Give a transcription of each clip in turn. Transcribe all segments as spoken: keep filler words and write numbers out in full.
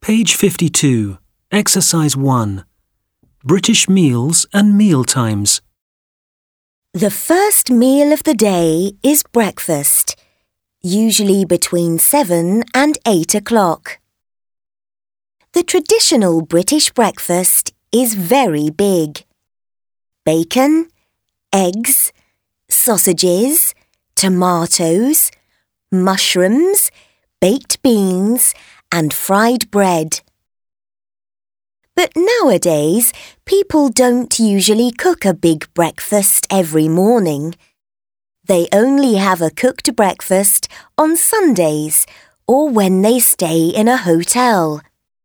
Page fifty-two, Exercise one. British meals and meal times. The first meal of the day is breakfast, usually between seven and eight o'clock. The traditional British breakfast is very big. Bacon, eggs, sausages, tomatoes, mushrooms, baked beans, and fried bread. But nowadays, people don't usually cook a big breakfast every morning. They only have a cooked breakfast on Sundays or when they stay in a hotel.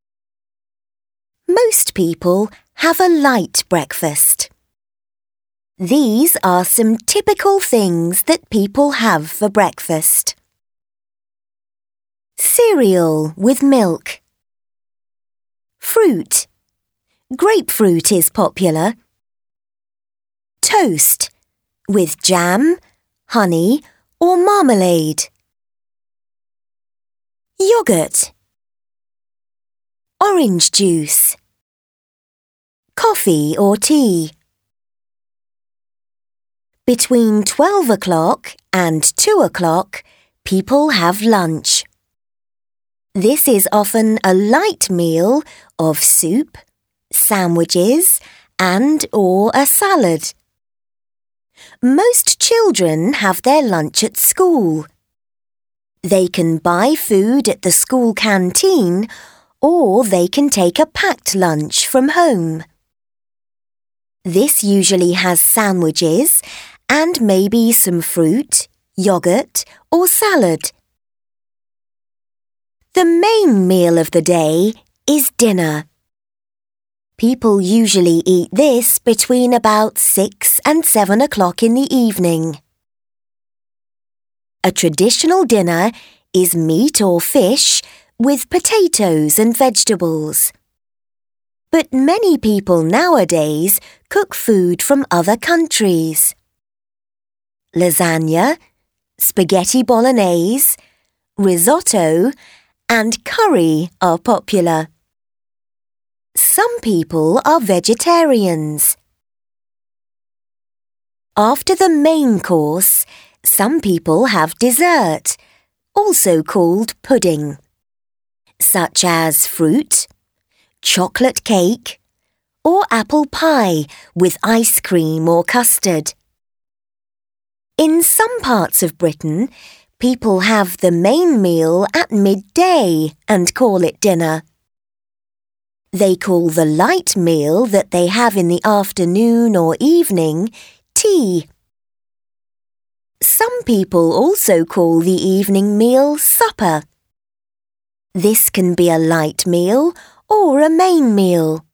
Most people have a light breakfast. These are some typical things that people have for breakfast. Cereal with milk. Fruit. Grapefruit is popular. Toast with jam, honey or marmalade. Yogurt. Orange juice. Coffee or tea. Between twelve o'clock and two o'clock, people have lunch. This is often a light meal of soup, sandwiches, and or a salad. Most children have their lunch at school. They can buy food at the school canteen or they can take a packed lunch from home. This usually has sandwiches and maybe some fruit, yogurt, or salad. The main meal of the day is dinner. People usually eat this between about six and seven o'clock in the evening. A traditional dinner is meat or fish with potatoes and vegetables. But many people nowadays cook food from other countries. Lasagna, spaghetti bolognese, risotto, and curry are popular. Some people are vegetarians. After the main course, some people have dessert, also called pudding, such as fruit, chocolate cake, or apple pie with ice cream or custard. In some parts of Britain, people have the main meal at midday and call it dinner. They call the light meal that they have in the afternoon or evening tea. Some people also call the evening meal supper. This can be a light meal or a main meal.